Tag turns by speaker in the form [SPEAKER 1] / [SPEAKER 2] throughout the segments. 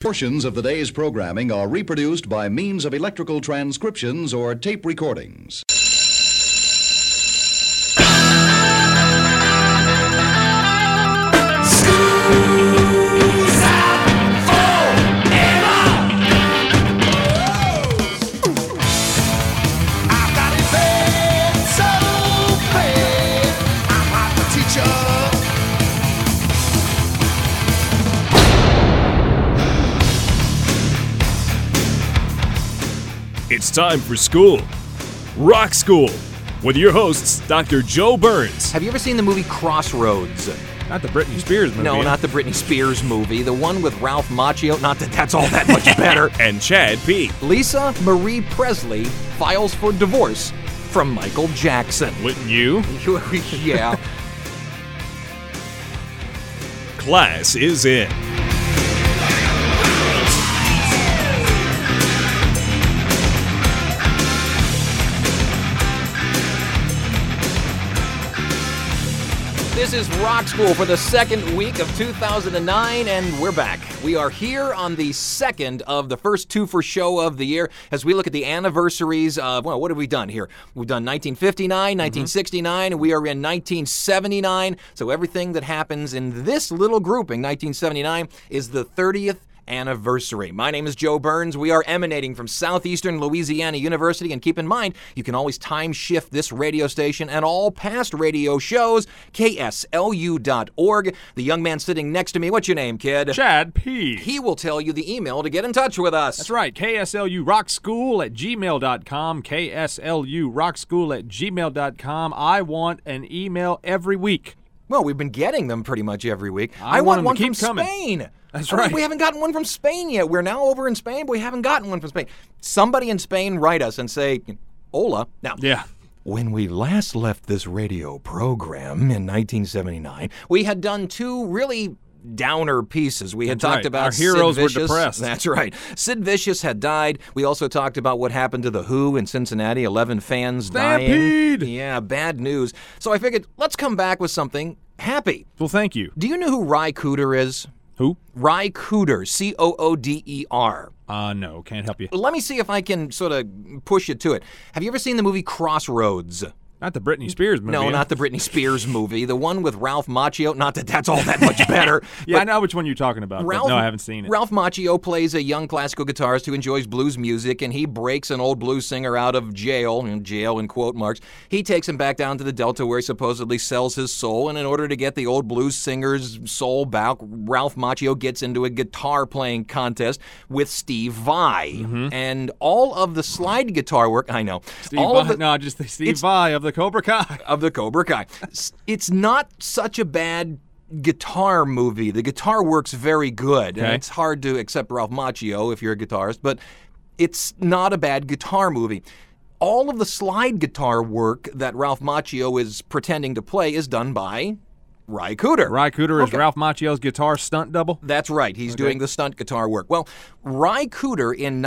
[SPEAKER 1] Portions of the day's programming are reproduced by means of electrical transcriptions or tape recordings.
[SPEAKER 2] It's time for school. Rock School. With your hosts, Dr. Joe Burns.
[SPEAKER 3] Have you ever seen the movie Crossroads?
[SPEAKER 2] Not the Britney Spears movie.
[SPEAKER 3] No, not the Britney Spears movie. The one with Ralph Macchio. Not that that's all that much better.
[SPEAKER 2] And Chad P.
[SPEAKER 3] Lisa Marie Presley files for divorce from Michael Jackson.
[SPEAKER 2] Wouldn't you?
[SPEAKER 3] Yeah.
[SPEAKER 2] Class is in.
[SPEAKER 3] This is Rock School for the second week of 2009, and we're back. We are here on the second of the first two for show of the year as we look at the anniversaries of, well, what have we done here? We've done 1959, 1969, and we are in 1979. So everything that happens in this little grouping, 1979, is the 30th anniversary. My name is Joe Burns. We are emanating from Southeastern Louisiana University, and keep in mind, you can always time shift this radio station and all past radio shows, kslu.org. The young man sitting next to me, what's your name, kid?
[SPEAKER 2] Chad P.
[SPEAKER 3] He will tell you the email to get in touch with us.
[SPEAKER 2] That's right, kslurockschool@gmail.com, kslurockschool@gmail.com. I want an email every week.
[SPEAKER 3] Well, we've been getting them pretty much every week.
[SPEAKER 2] I
[SPEAKER 3] want
[SPEAKER 2] want
[SPEAKER 3] one
[SPEAKER 2] them to
[SPEAKER 3] from
[SPEAKER 2] keep coming.
[SPEAKER 3] Spain.
[SPEAKER 2] That's right.
[SPEAKER 3] We haven't gotten one from Spain yet. We're now over in Spain, but we haven't gotten one from Spain. Somebody in Spain write us and say, hola. Now,
[SPEAKER 2] Yeah.
[SPEAKER 3] when we last left this radio program in 1979, we had done two really downer pieces. We had
[SPEAKER 2] That's
[SPEAKER 3] talked
[SPEAKER 2] right.
[SPEAKER 3] about
[SPEAKER 2] Our heroes
[SPEAKER 3] Sid
[SPEAKER 2] were
[SPEAKER 3] Vicious.
[SPEAKER 2] depressed.
[SPEAKER 3] That's right. Sid Vicious had died. We also talked about what happened to The Who in Cincinnati, 11 fans
[SPEAKER 2] Stampede!
[SPEAKER 3] dying. Yeah, bad news. So I figured, let's come back with something happy.
[SPEAKER 2] Well, thank you.
[SPEAKER 3] Do you know who Ry Cooder is?
[SPEAKER 2] Who?
[SPEAKER 3] Ry Cooder, Cooder.
[SPEAKER 2] No, can't help you.
[SPEAKER 3] Let me see if I can sort of push you to it. Have you ever seen the movie Crossroads?
[SPEAKER 2] Not the Britney Spears movie.
[SPEAKER 3] No, not the Britney Spears movie. The one with Ralph Macchio. Not that that's all that much better.
[SPEAKER 2] Yeah, I know which one you're talking about, but no, I haven't seen it.
[SPEAKER 3] Ralph Macchio plays a young classical guitarist who enjoys blues music, and he breaks an old blues singer out of jail in quote marks. He takes him back down to the Delta where he supposedly sells his soul, and in order to get the old blues singer's soul back, Ralph Macchio gets into a guitar playing contest with Steve Vai. And all of the slide guitar work, I know.
[SPEAKER 2] Steve
[SPEAKER 3] all of
[SPEAKER 2] Vai,
[SPEAKER 3] the,
[SPEAKER 2] no, just the Steve Vai of the Cobra Kai.
[SPEAKER 3] Of the Cobra Kai. It's not such a bad guitar movie. The guitar works very good.
[SPEAKER 2] Okay.
[SPEAKER 3] And it's hard to accept Ralph Macchio if you're a guitarist, but it's not a bad guitar movie. All of the slide guitar work that Ralph Macchio is pretending to play is done by Ry Cooder.
[SPEAKER 2] Ry Cooder is
[SPEAKER 3] Okay.
[SPEAKER 2] Ralph Macchio's guitar stunt double?
[SPEAKER 3] That's right. He's doing the stunt guitar work. Well, Ry Cooder in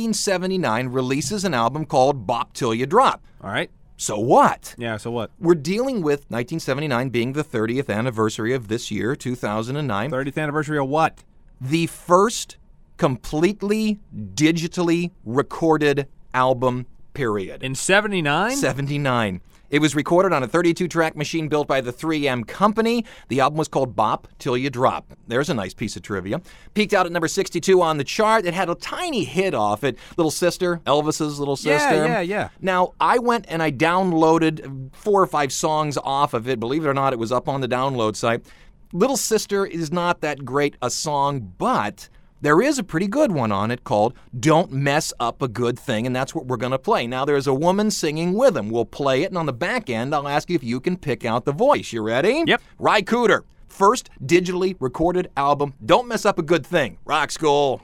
[SPEAKER 3] 1979 releases an album called Bop Till You Drop.
[SPEAKER 2] All right.
[SPEAKER 3] So what?
[SPEAKER 2] Yeah, so what?
[SPEAKER 3] We're dealing with 1979 being the 30th anniversary of this year, 2009.
[SPEAKER 2] 30th anniversary of what?
[SPEAKER 3] The first completely digitally recorded album, period.
[SPEAKER 2] In 79?
[SPEAKER 3] 79. It was recorded on a 32-track machine built by the 3M Company. The album was called Bop Till You Drop. There's a nice piece of trivia. Peaked out at number 62 on the chart. It had a tiny hit off it. Little Sister, Elvis's Little Sister.
[SPEAKER 2] Yeah.
[SPEAKER 3] Now, I went and I downloaded 4 or 5 songs off of it. Believe it or not, it was up on the download site. Little Sister is not that great a song, but there is a pretty good one on it called Don't Mess Up a Good Thing, and that's what we're going to play. Now, there's a woman singing with him. We'll play it, and on the back end, I'll ask you if you can pick out the voice. You ready?
[SPEAKER 2] Yep.
[SPEAKER 3] Ry Cooder, first digitally recorded album, Don't Mess Up a Good Thing. Rock School.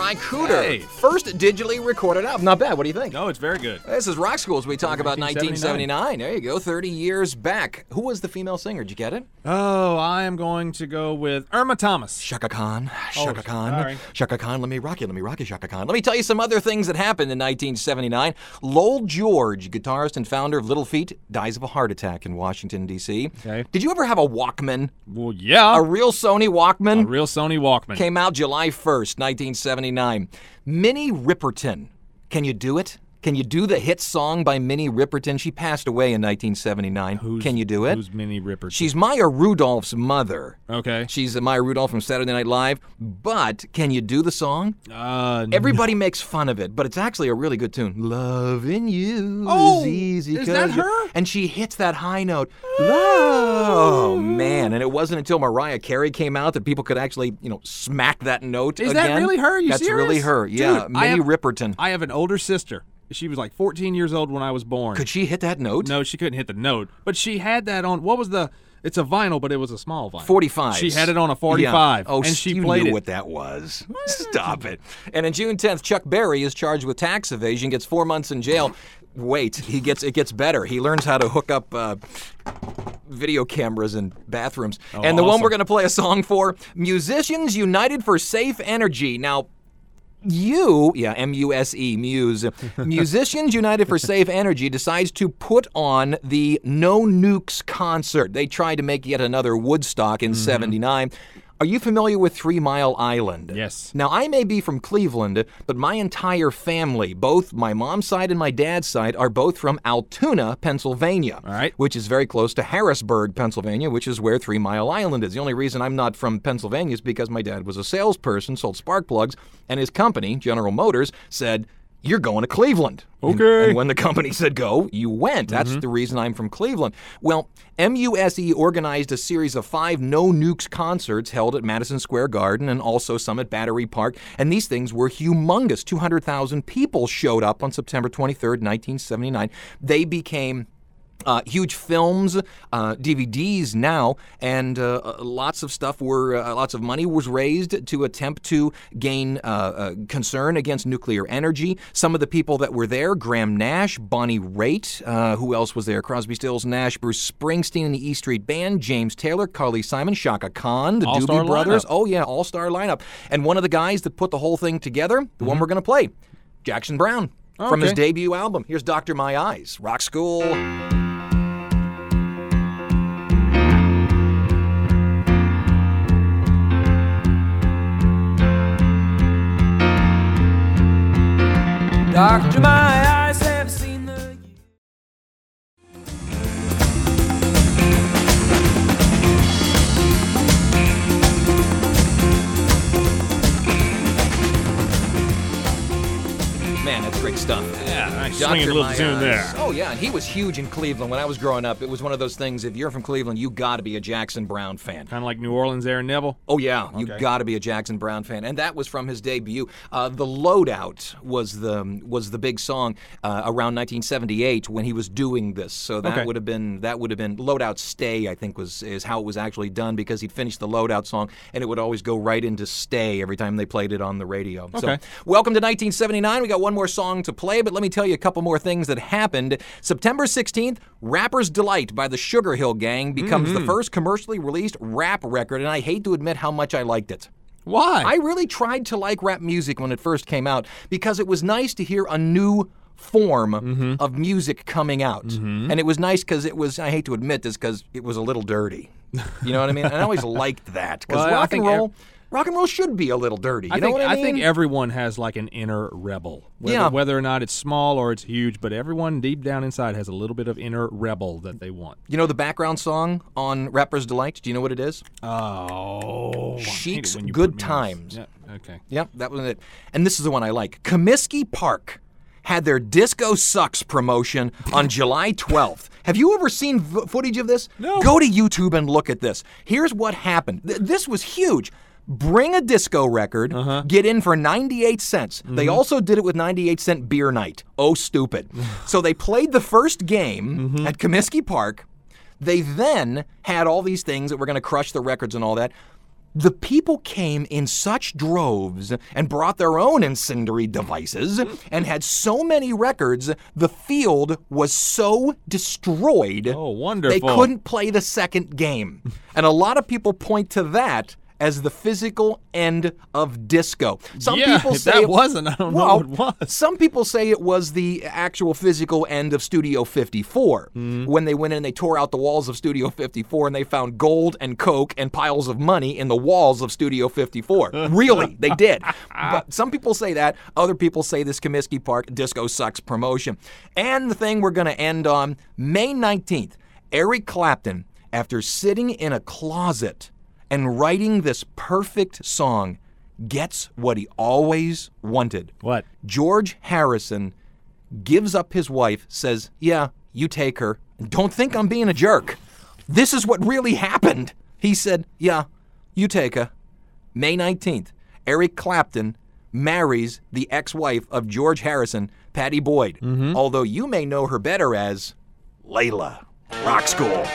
[SPEAKER 3] Ry Cooder.
[SPEAKER 4] Hey.
[SPEAKER 3] First digitally recorded album. Not bad. What do you think?
[SPEAKER 4] No, it's very good.
[SPEAKER 3] This is Rock School as we talk about
[SPEAKER 4] 1979.
[SPEAKER 3] 1979. There you go, 30 years back. Who was the female singer? Did you get it?
[SPEAKER 4] Oh, I am going to go with Irma Thomas.
[SPEAKER 3] Shaka Khan. Shaka Khan.
[SPEAKER 4] sorry.
[SPEAKER 3] Shaka Khan, let me rock you, Shaka Khan. Let me tell you some other things that happened in 1979. Lowell George, guitarist and founder of Little Feat, dies of a heart attack in Washington, D.C.
[SPEAKER 4] Okay.
[SPEAKER 3] Did you ever have a Walkman?
[SPEAKER 4] Well, yeah.
[SPEAKER 3] A real Sony Walkman?
[SPEAKER 4] A real Sony Walkman.
[SPEAKER 3] Came out July 1st, 1979. Minnie Riperton. Can you do it? Can you do the hit song by Minnie Riperton? She passed away in 1979. Can you do it?
[SPEAKER 4] Who's Minnie Riperton?
[SPEAKER 3] She's Maya Rudolph's mother.
[SPEAKER 4] Okay.
[SPEAKER 3] She's Maya Rudolph from Saturday Night Live. But can you do the song? Everybody makes fun of it, but it's actually a really good tune. Loving you is easy.
[SPEAKER 4] Is that her?
[SPEAKER 3] And she hits that high note. Oh, man. And it wasn't until Mariah Carey came out that people could actually, smack that note
[SPEAKER 4] Is
[SPEAKER 3] again.
[SPEAKER 4] that really her? You
[SPEAKER 3] That's
[SPEAKER 4] serious?
[SPEAKER 3] really her. Yeah,
[SPEAKER 4] Dude,
[SPEAKER 3] Minnie Riperton.
[SPEAKER 4] I have an older sister. She was like 14 years old when I was born.
[SPEAKER 3] Could she hit that note?
[SPEAKER 4] No, she couldn't hit the note. But she had that on, it's a vinyl, but it was a small vinyl.
[SPEAKER 3] 45.
[SPEAKER 4] She had it on a 45.
[SPEAKER 3] Yeah. Oh,
[SPEAKER 4] and she
[SPEAKER 3] you
[SPEAKER 4] played
[SPEAKER 3] knew
[SPEAKER 4] it.
[SPEAKER 3] what that was. Stop it. And on June 10th, Chuck Berry is charged with tax evasion, gets 4 months in jail. Wait, it gets better. He learns how to hook up video cameras in bathrooms. And the one
[SPEAKER 4] awesome.
[SPEAKER 3] we're going to play a song for, Musicians United for Safe Energy. Now, M-U-S-E, Muse. Musicians United for Safe Energy decides to put on the No Nukes concert. They tried to make yet another Woodstock in 79. Are you familiar with 3 Mile Island?
[SPEAKER 4] Yes.
[SPEAKER 3] Now, I may be from Cleveland, but my entire family, both my mom's side and my dad's side, are both from Altoona, Pennsylvania.
[SPEAKER 4] All right.
[SPEAKER 3] Which is very close to Harrisburg, Pennsylvania, which is where 3 Mile Island is. The only reason I'm not from Pennsylvania is because my dad was a salesperson, sold spark plugs, and his company, General Motors, said, "You're going to Cleveland."
[SPEAKER 4] Okay.
[SPEAKER 3] And when the company said go, you went. That's the reason I'm from Cleveland. Well, MUSE organized a series of 5 No Nukes concerts held at Madison Square Garden and also some at Battery Park. And these things were humongous. 200,000 people showed up on September 23rd, 1979. They became huge films, DVDs now, and lots of money was raised to attempt to gain concern against nuclear energy. Some of the people that were there, Graham Nash, Bonnie Raitt, who else was there? Crosby, Stills, Nash, Bruce Springsteen and the E Street Band, James Taylor, Carly Simon, Shaka Khan, the
[SPEAKER 4] All-star
[SPEAKER 3] Doobie Brothers.
[SPEAKER 4] lineup.
[SPEAKER 3] Oh yeah, all-star lineup. And one of the guys that put the whole thing together, the one we're going to play, Jackson Browne, from his
[SPEAKER 4] Okay.
[SPEAKER 3] debut album. Here's Dr. My Eyes, Rock School.
[SPEAKER 5] Doctor, my eyes have seen the...
[SPEAKER 3] Man, that's great stuff.
[SPEAKER 4] Yeah, nice
[SPEAKER 3] Dr.
[SPEAKER 4] swinging little
[SPEAKER 3] My
[SPEAKER 4] tune
[SPEAKER 3] Eyes.
[SPEAKER 4] there.
[SPEAKER 3] Oh, yeah, and he was huge in Cleveland. When I was growing up, it was one of those things, if you're from Cleveland, you got to be a Jackson Browne fan.
[SPEAKER 4] Kind of like New Orleans there, Neville.
[SPEAKER 3] Oh, yeah, you
[SPEAKER 4] Okay.
[SPEAKER 3] got to be a Jackson Browne fan. And that was from his debut. The Loadout was the big song around 1978 when he was doing this. So that
[SPEAKER 4] Okay.
[SPEAKER 3] would have been Loadout Stay, I think is how it was actually done, because he'd finish the Loadout song and it would always go right into Stay every time they played it on the radio. So
[SPEAKER 4] Okay.
[SPEAKER 3] welcome to 1979. We got one more song to play, but let me tell you a couple more things that happened. September 16th, Rapper's Delight by the Sugar Hill Gang becomes the first commercially released rap record, and I hate to admit how much I liked it.
[SPEAKER 4] Why?
[SPEAKER 3] I really tried to like rap music when it first came out because it was nice to hear a new form of music coming out. And it was nice because it was, I hate to admit this, because it was a little dirty. You know what I mean? And I always liked that because
[SPEAKER 4] Well, I think
[SPEAKER 3] rock and roll should be a little dirty. You know what I mean?
[SPEAKER 4] I think everyone has like an inner rebel.
[SPEAKER 3] Yeah.
[SPEAKER 4] Whether or not it's small or it's huge, but everyone deep down inside has a little bit of inner rebel that they want.
[SPEAKER 3] You know the background song on Rapper's Delight? Do you know what it is?
[SPEAKER 4] Oh.
[SPEAKER 3] Chic's Good Times.
[SPEAKER 4] Yeah, okay.
[SPEAKER 3] Yep, that was it. And this is the one I like. Comiskey Park had their Disco Sucks promotion on July 12th. Have you ever seen footage of this?
[SPEAKER 4] No.
[SPEAKER 3] Go to YouTube and look at this. Here's what happened. This was huge. Bring a disco record, get in for 98 cents. They also did it with 98-cent beer night. Oh, stupid. So they played the first game at Comiskey Park. They then had all these things that were going to crush the records and all that. The people came in such droves and brought their own incendiary devices and had so many records, the field was so destroyed.
[SPEAKER 4] Oh, wonderful.
[SPEAKER 3] They couldn't play the second game. And a lot of people point to that as the physical end of disco. Some people
[SPEAKER 4] if
[SPEAKER 3] say
[SPEAKER 4] that wasn't, I don't know what it was.
[SPEAKER 3] Some people say it was the actual physical end of Studio 54. When they went in, they tore out the walls of Studio 54 and they found gold and coke and piles of money in the walls of Studio 54. Really, they did. But some people say that. Other people say this Comiskey Park Disco Sucks promotion. And the thing we're going to end on, May 19th, Eric Clapton, after sitting in a closet and writing this perfect song, gets what he always wanted.
[SPEAKER 4] What?
[SPEAKER 3] George Harrison gives up his wife, says, yeah, you take her. Don't think I'm being a jerk. This is what really happened. He said, yeah, you take her. May 19th, Eric Clapton marries the ex-wife of George Harrison, Patty Boyd, although you may know her better as Layla. Rock School.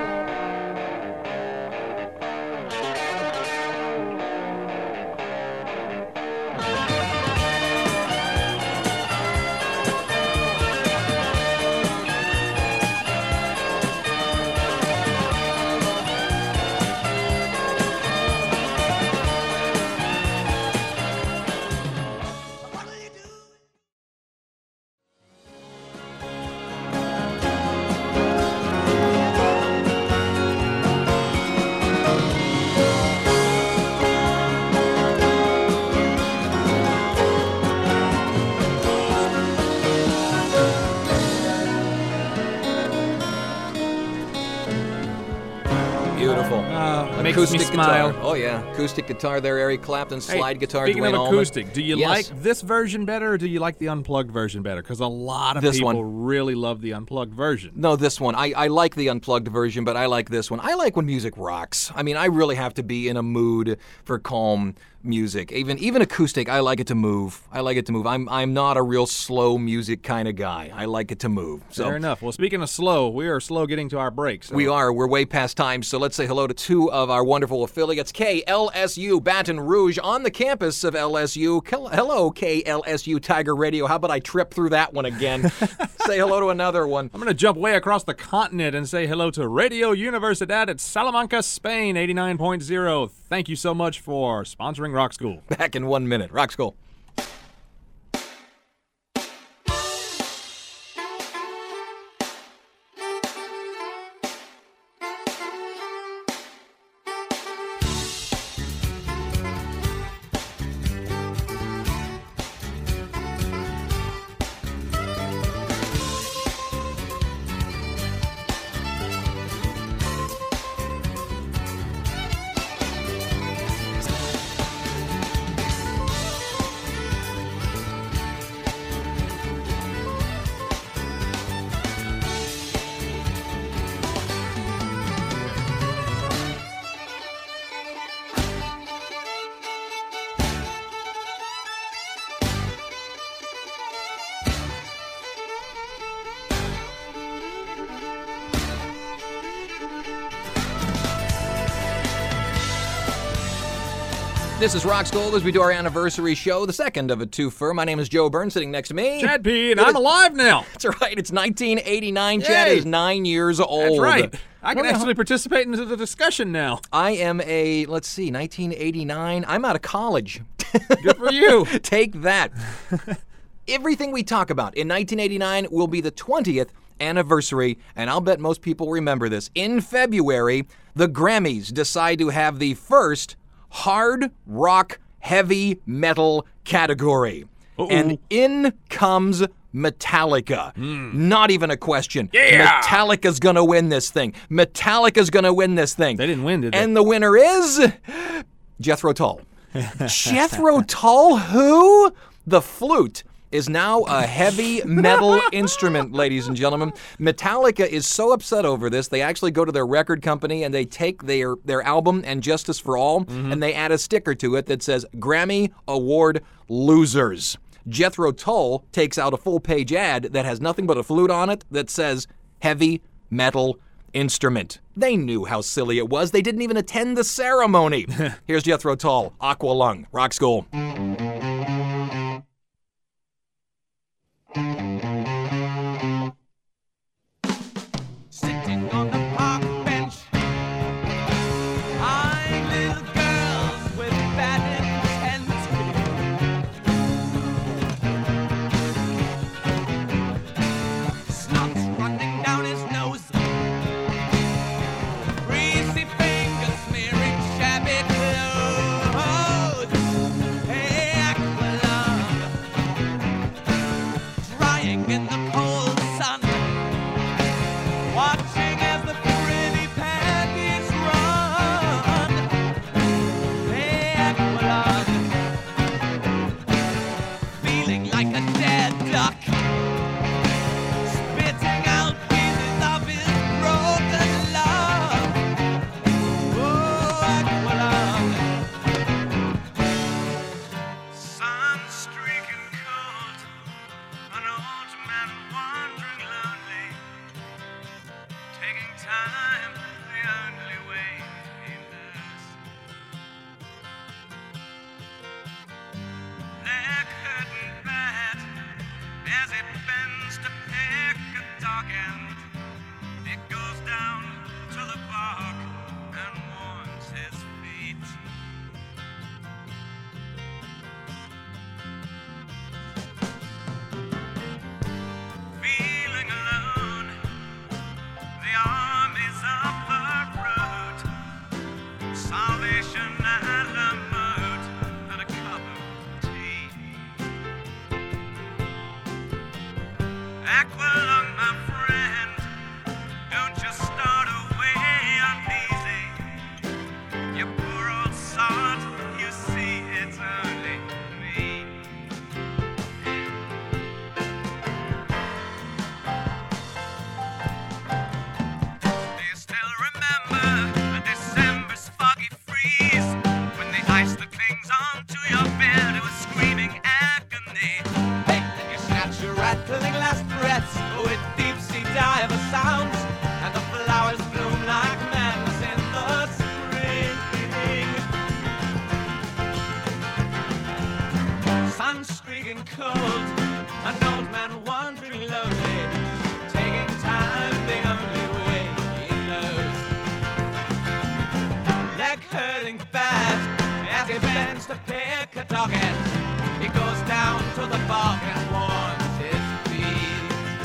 [SPEAKER 3] Beautiful.
[SPEAKER 4] Makes
[SPEAKER 3] Acoustic
[SPEAKER 4] me smile.
[SPEAKER 3] guitar. Oh, yeah. Acoustic guitar there, Eric Clapton. Slide guitar,
[SPEAKER 4] Speaking
[SPEAKER 3] Duane
[SPEAKER 4] of
[SPEAKER 3] Allman.
[SPEAKER 4] acoustic, do you
[SPEAKER 3] Yes.
[SPEAKER 4] like this version better or do you like the unplugged version better? Because a lot of
[SPEAKER 3] This
[SPEAKER 4] people
[SPEAKER 3] one.
[SPEAKER 4] really love the unplugged version.
[SPEAKER 3] No, this one. I like the unplugged version, but I like this one. I like when music rocks. I mean, I really have to be in a mood for calm music. Even acoustic, I like it to move. I like it to move. I'm not a real slow music kind of guy. I like it to move. So
[SPEAKER 4] Fair enough. Well, speaking of slow, we are slow getting to our break. So.
[SPEAKER 3] we are. We're way past time, so let's say hello to two of our wonderful affiliates, KLSU Baton Rouge, on the campus of LSU. Hello, KLSU Tiger Radio. How about I trip through that one again? Say hello to another one.
[SPEAKER 4] I'm going to jump way across the continent and say hello to Radio Universidad at Salamanca, Spain, 89.0. Thank you so much for sponsoring Rock School.
[SPEAKER 3] Back in 1 minute. Rock School. This is Rock School as we do our anniversary show, the second of a twofer. My name is Joe Byrne, sitting next to me.
[SPEAKER 4] Chad P., and I'm alive now.
[SPEAKER 3] That's right. It's 1989. Chad is 9 years old.
[SPEAKER 4] That's right. I can actually participate in the discussion now.
[SPEAKER 3] I am 1989. I'm out of college.
[SPEAKER 4] Good for you.
[SPEAKER 3] Take that. Everything we talk about in 1989 will be the 20th anniversary, and I'll bet most people remember this. In February, the Grammys decide to have the first hard rock heavy metal category. And in comes Metallica. Not even a question.
[SPEAKER 4] Yeah!
[SPEAKER 3] Metallica's gonna win this thing. Metallica's gonna win this thing.
[SPEAKER 4] They didn't win, did they?
[SPEAKER 3] And the winner is Jethro Tull. Jethro Tull, who? The flute is now a heavy metal instrument, ladies and gentlemen. Metallica is so upset over this, they actually go to their record company and they take their album and Justice for All, and they add a sticker to it that says Grammy Award Losers. Jethro Tull takes out a full-page ad that has nothing but a flute on it that says heavy metal instrument. They knew how silly it was. They didn't even attend the ceremony. Here's Jethro Tull, Aqualung, Rock School.
[SPEAKER 5] Sitting on the park bench, eyeing little girls with bad intent. Snot's running down his nose, greasy fingers smearing shabby clothes. Hey, Aqualung, drying in the cold sun, watching as the pretty panties run. Hey, Aqualung, feeling like a dead duck, spitting out pieces of his broken love. Oh, Aqualung, sun streaking cold, an old man wandering lonely, taking time the only way he knows. They're curtain bad as it bends to pick a dog end. It goes down to the bark and warms his feet. Feeling alone, the armies of the road, Salvation at the moat, and a cup of tea. Aqualung, my friend, don't you start away uneasy. You poor old sod, you see it's only me. Do you still remember a December's foggy freeze, when the ice that clings onto your bed was screaming agony? Hey, and you snatch your rattling last breaths with deep-sea diver sounds, and the flowers bloom like madness in the spring. Sun streaking cold, an old man wandering lonely, taking time the only way he knows. Leg hurting bad as he bends to pick a dog end. He goes down to the bog and warms his feet.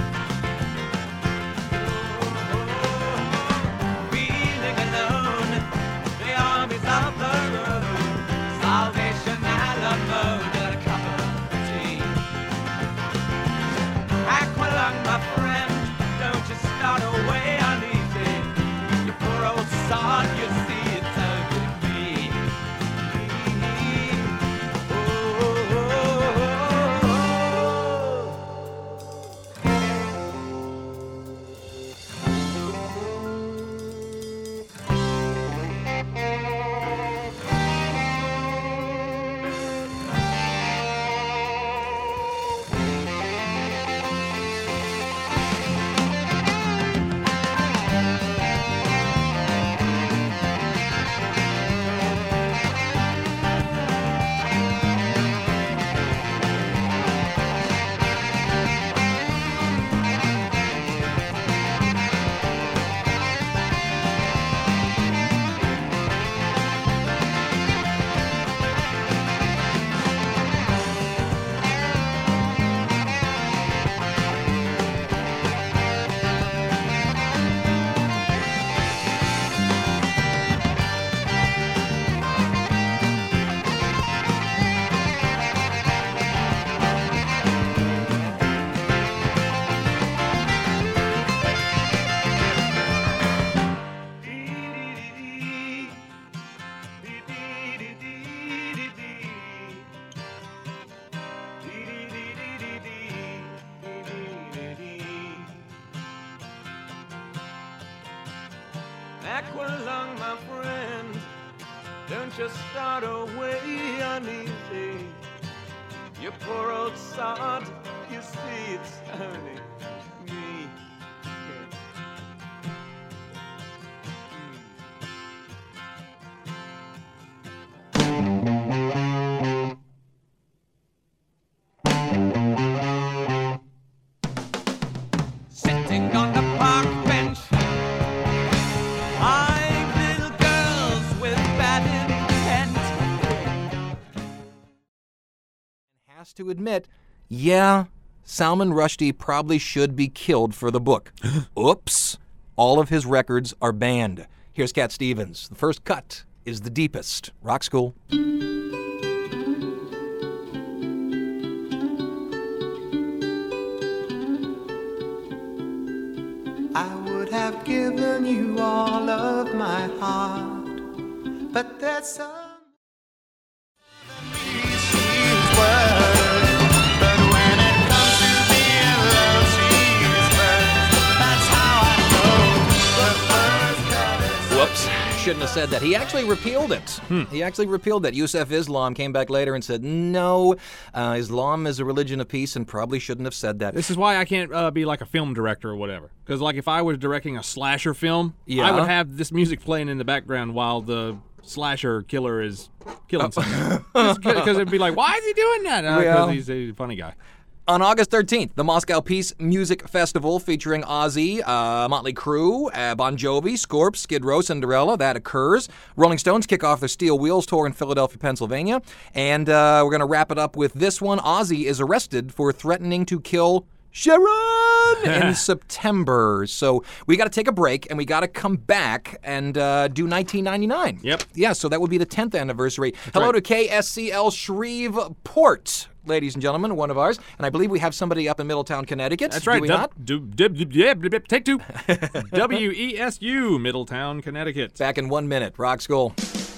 [SPEAKER 5] Feeling alone, the armies of the road, Salvation at the moat, and a cup of tea. Aqualung, my friend, don't you start away uneasy. You poor old sod, you see it's only me. Aqualung, my friend, don't just start away uneasy. You poor old sod, you see it's only me.
[SPEAKER 3] first to admit, yeah, Salman Rushdie probably should be killed for the book. Oops. All of his records are banned. Here's Cat Stevens. The first cut is the deepest. Rock School.
[SPEAKER 6] I would have given you all of my heart, but there's some she's worth. But when it comes to being loved, she's first. That's how I know the first cut is.
[SPEAKER 3] Whoops. Shouldn't have said that. He actually repealed it. He actually repealed that. Yusuf Islam came back later and said, no, Islam is a religion of peace and probably shouldn't have said that.
[SPEAKER 4] This is why I can't be like a film director or whatever. Because like if I was directing a slasher film,
[SPEAKER 3] Yeah.
[SPEAKER 4] I would have this music playing in the background while the slasher killer is killing someone. Because it'd be like, why is he doing that? Because
[SPEAKER 3] Yeah.
[SPEAKER 4] he's a funny guy.
[SPEAKER 3] On August 13th, the Moscow Peace Music Festival featuring Ozzy, Motley Crue, Bon Jovi, Scorps, Skid Row, Cinderella, that occurs. Rolling Stones kick off their Steel Wheels tour in Philadelphia, Pennsylvania. And we're going to wrap it up with this one. Ozzy is arrested for threatening to kill Sharon in September. So we got to take a break and we got to come back and do 1999.
[SPEAKER 4] Yep.
[SPEAKER 3] Yeah, so that would be the 10th anniversary. Hello to KSCL Shreveport, ladies and gentlemen, one of ours. And I believe we have somebody up in Middletown, Connecticut.
[SPEAKER 4] That's right.
[SPEAKER 3] Do we not?
[SPEAKER 4] Take two. WESU, Middletown, Connecticut.
[SPEAKER 3] Back in 1 minute. Rock School.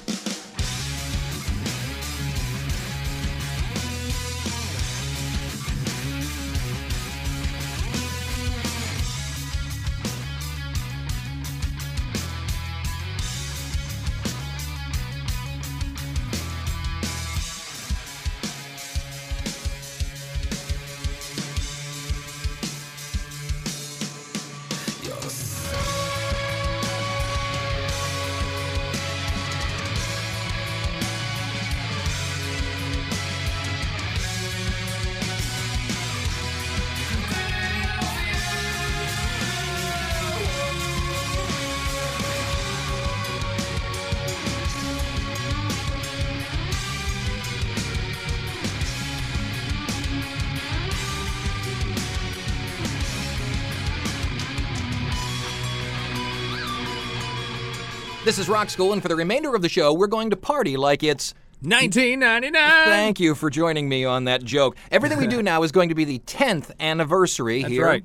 [SPEAKER 3] This is Rock School, and for the remainder of the show, we're going to party like it's
[SPEAKER 4] 1999.
[SPEAKER 3] Thank you for joining me on that joke. Everything we do now is going to be the 10th anniversary
[SPEAKER 4] That's
[SPEAKER 3] here,
[SPEAKER 4] right.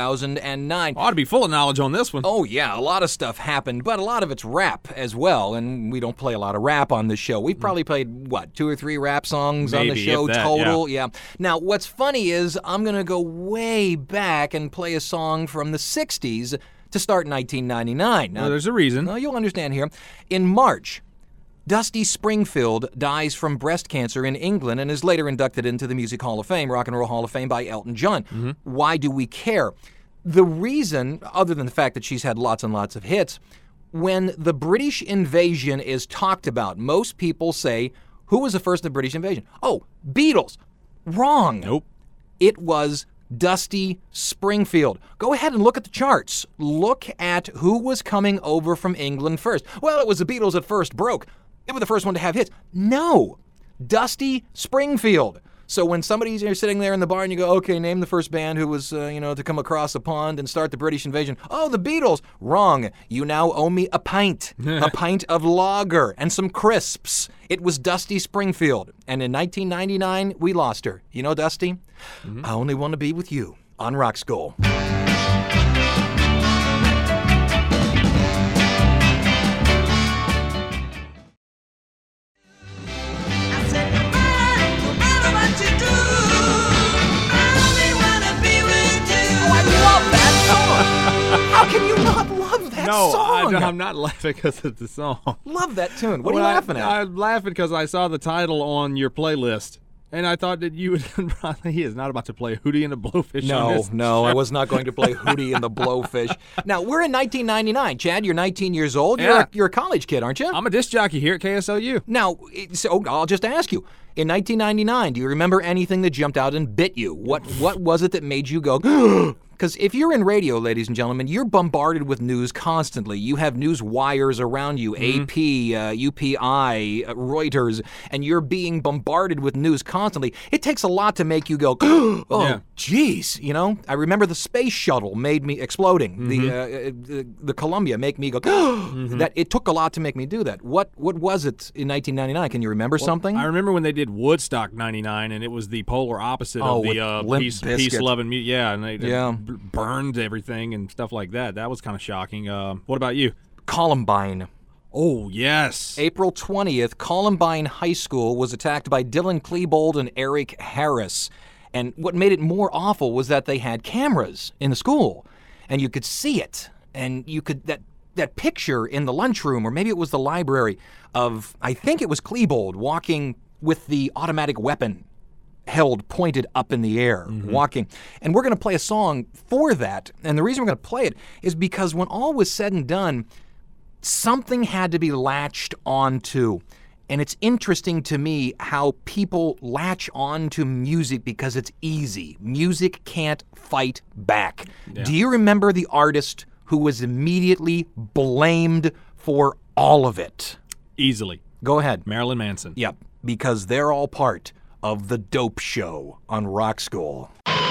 [SPEAKER 3] 2009.
[SPEAKER 4] Ought to be full of knowledge on this one.
[SPEAKER 3] Oh, yeah, a lot of stuff happened, but a lot of it's rap as well, and we don't play a lot of rap on this show. We've probably played, 2 or 3 rap songs on the
[SPEAKER 4] Maybe,
[SPEAKER 3] show
[SPEAKER 4] if that,
[SPEAKER 3] total? Yeah. Now, what's funny is I'm going to go way back and play a song from the 60s to start 1999. Now,
[SPEAKER 4] Well, there's a reason.
[SPEAKER 3] well, you'll understand here. In March, Dusty Springfield dies from breast cancer in England and is later inducted into the Music Hall of Fame, Rock and Roll Hall of Fame by Elton John. Why do we care? The reason, other than the fact that she's had lots and lots of hits, when the British invasion is talked about, most people say, who was the first in the British invasion? Oh, Beatles. Wrong.
[SPEAKER 4] Nope.
[SPEAKER 3] It was Dusty Springfield. Go ahead and look at the charts. Look at who was coming over from England first. Well, it was the Beatles that first broke. They were the first one to have hits. No, Dusty Springfield. So when you're sitting there in the bar and you go, okay, name the first band who was, to come across a pond and start the British invasion. Oh, the Beatles. Wrong. You now owe me a pint. A pint of lager and some crisps. It was Dusty Springfield. And in 1999, we lost her. You know, Dusty? I only want to be with you on Rock School.
[SPEAKER 6] I said, no matter what you do, I only wanna be with you.
[SPEAKER 3] Oh, I love that song. How can you not love that song?
[SPEAKER 4] I'm not laughing because of the song.
[SPEAKER 3] Love that tune. What are
[SPEAKER 4] Well,
[SPEAKER 3] you laughing at?
[SPEAKER 4] I'm laughing because I saw the title on your playlist, and I thought that you would probably, he is not about to play Hootie and the Blowfish on this.
[SPEAKER 3] No, I was not going to play Hootie and the Blowfish. Now, we're in 1999. Chad, you're 19 years old.
[SPEAKER 4] Yeah.
[SPEAKER 3] You're a college kid, aren't you?
[SPEAKER 4] I'm a disc jockey here at KSLU.
[SPEAKER 3] Now, so I'll just ask you. In 1999, do you remember anything that jumped out and bit you? What was it that made you go, Because if you're in radio, ladies and gentlemen, you're bombarded with news constantly. You have news wires around you, AP, UPI, Reuters, and you're being bombarded with news constantly. It takes a lot to make you go, oh, geez. You know, I remember the space shuttle made me exploding. The Columbia make me go, that it took a lot to make me do that. What was it in 1999? Can you remember something?
[SPEAKER 4] I remember when they did Woodstock 99, and it was the polar opposite of
[SPEAKER 3] with
[SPEAKER 4] the
[SPEAKER 3] Limp Bizkit.
[SPEAKER 4] peace-loving music. Yeah, and they burned everything and stuff like that. That was kind of shocking. What about you?
[SPEAKER 3] Columbine.
[SPEAKER 4] Oh, yes.
[SPEAKER 3] April 20th, Columbine High School was attacked by Dylan Klebold and Eric Harris. And what made it more awful was that they had cameras in the school, and you could see it. And you could that picture in the lunchroom, or maybe it was the library, of, I think it was Klebold walking with the automatic weapon held pointed up in the air, walking. And we're going to play a song for that. And the reason we're going to play it is because when all was said and done, something had to be latched onto. And it's interesting to me how people latch on to music because it's easy. Music can't fight back.
[SPEAKER 4] Yeah.
[SPEAKER 3] Do you remember the artist who was immediately blamed for all of it?
[SPEAKER 4] Easily.
[SPEAKER 3] Go ahead.
[SPEAKER 4] Marilyn Manson.
[SPEAKER 3] Yep, because they're all part of The Dope Show on Rock School.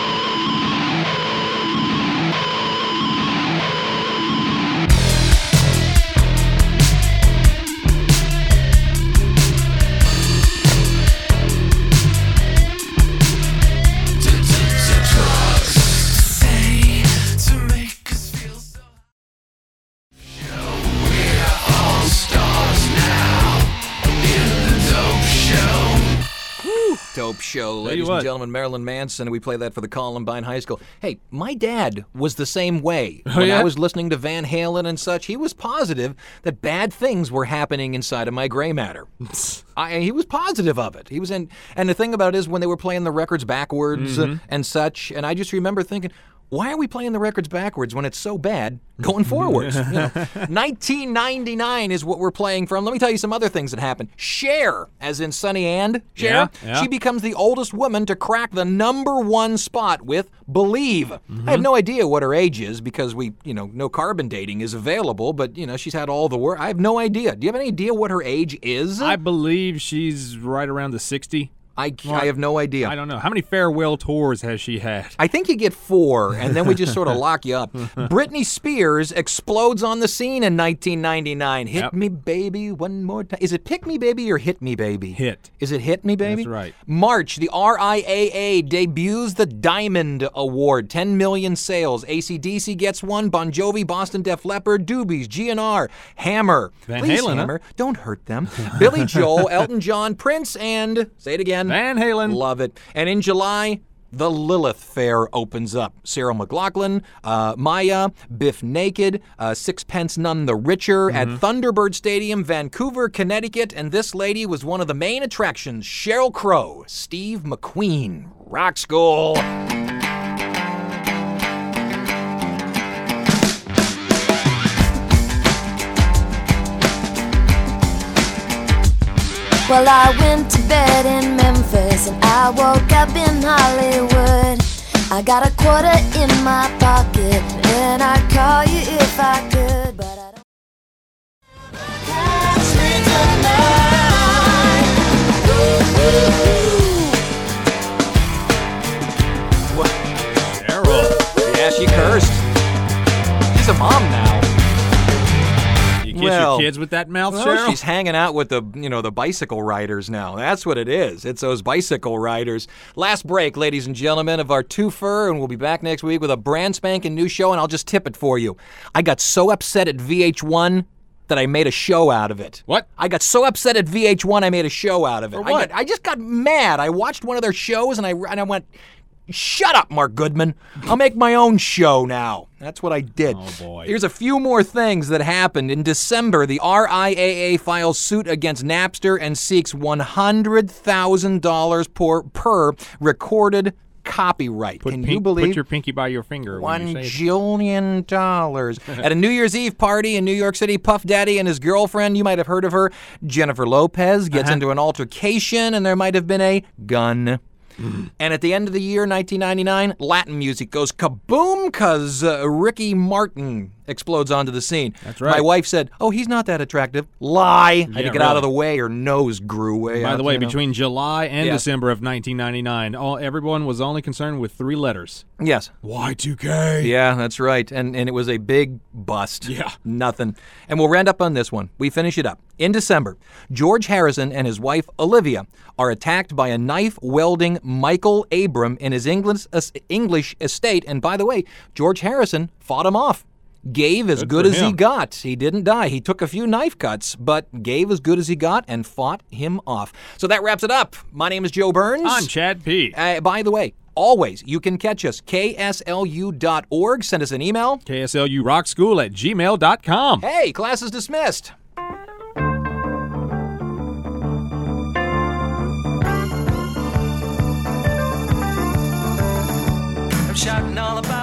[SPEAKER 3] Dope Show, ladies and gentlemen, Marilyn Manson, and we play that for the Columbine High School. Hey, my dad was the same way. When I was listening to Van Halen and such, he was positive that bad things were happening inside of my gray matter. He was positive of it. He was in, and the thing about it is when they were playing the records backwards and such, and I just remember thinking, why are we playing the records backwards when it's so bad going forwards? 1999 is what we're playing from. Let me tell you some other things that happened. Cher, as in Sonny and Cher, she becomes the oldest woman to crack the #1 spot with Believe. I have no idea what her age is because no carbon dating is available, but, she's had all the work. I have no idea. Do you have any idea what her age is?
[SPEAKER 4] I believe she's right around the 60.
[SPEAKER 3] I have no idea.
[SPEAKER 4] I don't know. How many farewell tours has she had?
[SPEAKER 3] I think you get 4, and then we just sort of lock you up. Britney Spears explodes on the scene in 1999. Hit me, baby, one more time. Is it Pick Me, Baby, or Hit Me, Baby?
[SPEAKER 4] Hit.
[SPEAKER 3] Is it Hit Me, Baby?
[SPEAKER 4] That's right.
[SPEAKER 3] March, the RIAA debuts the Diamond Award. 10 million sales. AC/DC gets one. Bon Jovi, Boston Def Leppard, Doobies, GNR, Hammer.
[SPEAKER 4] Van
[SPEAKER 3] Please,
[SPEAKER 4] Halen,
[SPEAKER 3] Hammer. Don't hurt them. Billy Joel, Elton John, Prince, and, say it again.
[SPEAKER 4] Van Halen.
[SPEAKER 3] Love it. And in July, the Lilith Fair opens up. Sarah McLachlan, Maya, Biff Naked, Sixpence None the Richer at Thunderbird Stadium, Vancouver, Connecticut. And this lady was one of the main attractions. Sheryl Crow, Steve McQueen, Rock School.
[SPEAKER 7] Well, I went to bed in Memphis and I woke up in Hollywood. I got a quarter in my pocket and I'd call you if I could, but I don't. Catch me tonight.
[SPEAKER 4] Cheryl.
[SPEAKER 3] Yeah, she cursed. She's a mom now.
[SPEAKER 4] You kiss your kids with that mouth, Cheryl?
[SPEAKER 3] She's hanging out with the bicycle riders now. That's what it is. It's those bicycle riders. Last break, ladies and gentlemen, of our twofer, and we'll be back next week with a brand spanking new show, and I'll just tip it for you. I got so upset at VH1 that I made a show out of it.
[SPEAKER 4] What?
[SPEAKER 3] I got so upset at VH1 I made a show out of it.
[SPEAKER 4] For what?
[SPEAKER 3] I just got mad. I watched one of their shows, and I went, shut up, Mark Goodman. I'll make my own show now. That's what I did.
[SPEAKER 4] Oh, boy.
[SPEAKER 3] Here's a few more things that happened. In December, the RIAA files suit against Napster and seeks $100,000 per recorded copyright. Can you believe?
[SPEAKER 4] Put your pinky by your finger.
[SPEAKER 3] $1 jillion. At a New Year's Eve party in New York City, Puff Daddy and his girlfriend, you might have heard of her, Jennifer Lopez, gets into an altercation, and there might have been a gun. And at the end of the year, 1999, Latin music goes kaboom because Ricky Martin explodes onto the scene.
[SPEAKER 4] That's right.
[SPEAKER 3] My wife said, "Oh, he's not that attractive." Lie. Had to
[SPEAKER 4] Yeah,
[SPEAKER 3] get out of
[SPEAKER 4] really.
[SPEAKER 3] the way. Her nose grew way out.
[SPEAKER 4] By the way,
[SPEAKER 3] you know.
[SPEAKER 4] between July and
[SPEAKER 3] Yes.
[SPEAKER 4] December of 1999, everyone was only concerned with 3 letters.
[SPEAKER 3] Yes.
[SPEAKER 4] Y2K.
[SPEAKER 3] Yeah, that's right. And it was a big bust.
[SPEAKER 4] Yeah.
[SPEAKER 3] Nothing. And we'll round up on this one. We finish it up. In December, George Harrison and his wife, Olivia, are attacked by a knife-wielding Michael Abram in his English estate. And by the way, George Harrison fought him off. Gave as good
[SPEAKER 4] for
[SPEAKER 3] as he
[SPEAKER 4] him.
[SPEAKER 3] got. He didn't die. He took a few knife cuts, but gave as good as he got and fought him off. So that wraps it up. My name is Joe Burns.
[SPEAKER 4] I'm Chad P.
[SPEAKER 3] By the way, always, you can catch us, kslu.org. Send us an email.
[SPEAKER 4] KSLUrockschool@gmail.com.
[SPEAKER 3] Hey, class is dismissed.
[SPEAKER 5] I'm shouting all about